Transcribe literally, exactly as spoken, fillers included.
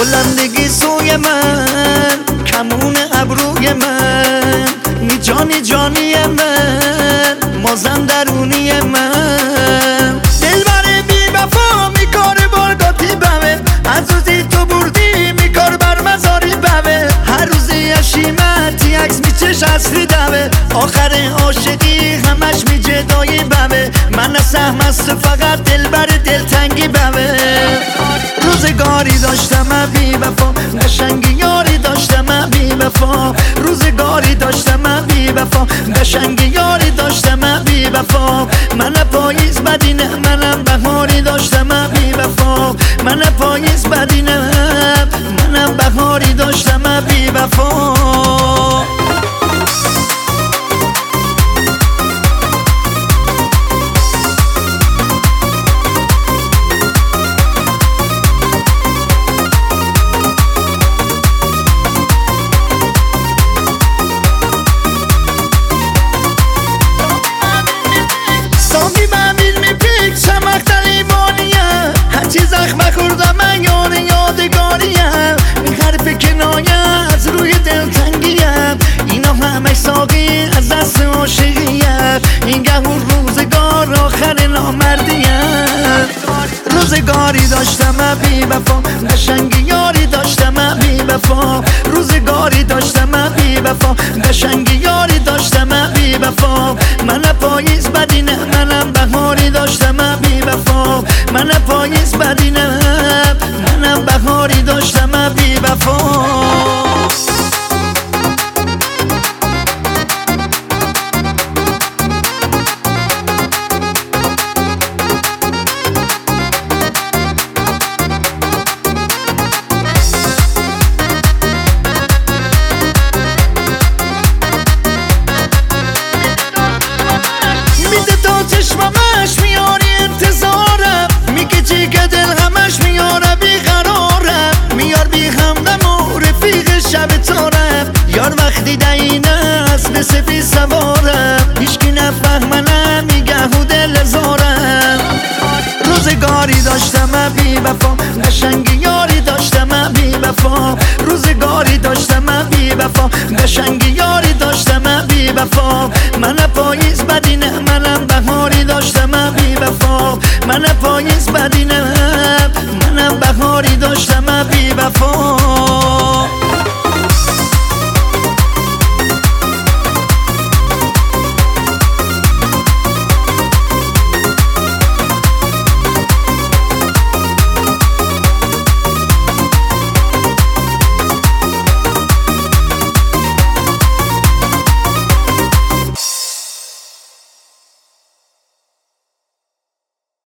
بلندگی سوی من، کمون ابروی من، نی جانی جانی من، مازم درونی من. دلبر بی وفا میکار برداتی بمه، از روزی تو بردی میکار بر مزاری بمه. هر روزی اشیمتی عکس میچش اصلی دمه، آخر عاشقی همش میجدایی بمه. من سهم است فقط دلبر دلتنگی بمه. روزگاری داشتم من بی وفا، قشنگی یاری داشتم من بی وفا. روزگاری داشتم من بی وفا، قشنگی یاری داشتم من بی وفا. من پاییز بدینه منم بهاری داشتم من بی وفا. من پاییز بدینه منم بهاری داشتم من بی وفا. زخم خوردم من یار یادگاریم، این حرف کنایه از روی دلتنگیم. اینا همه ساقی از دست عاشقیم، این گهور روزگار آخر نامردیم. روزگاری داشتم من بی وفا، قشنگی یاری داشتم من بی وفا. روزگاری داشتم من بی وفا، قشنگی یاری داشتم من بی وفا. من پاییز بدینه منم بهاری داشتم من بی وفا. من پاییز بدینه منم بهاری داشتم من بی وفا. چشممش میاری انتظارم، میگه چی که دل همش میاره بیقرارم. میار بی همدم و رفیق شب تارم، یار وقتی دینه از به سفی سوارم. هیچکی نفهمنم میگه و دل زارم. روزگاری داشتم من بی وفا، قشنگی یاری داشتم من بی وفا. روزگاری داشتم من بی وفا، قشنگی یاری داشتم من بی وفا. من پاییز بد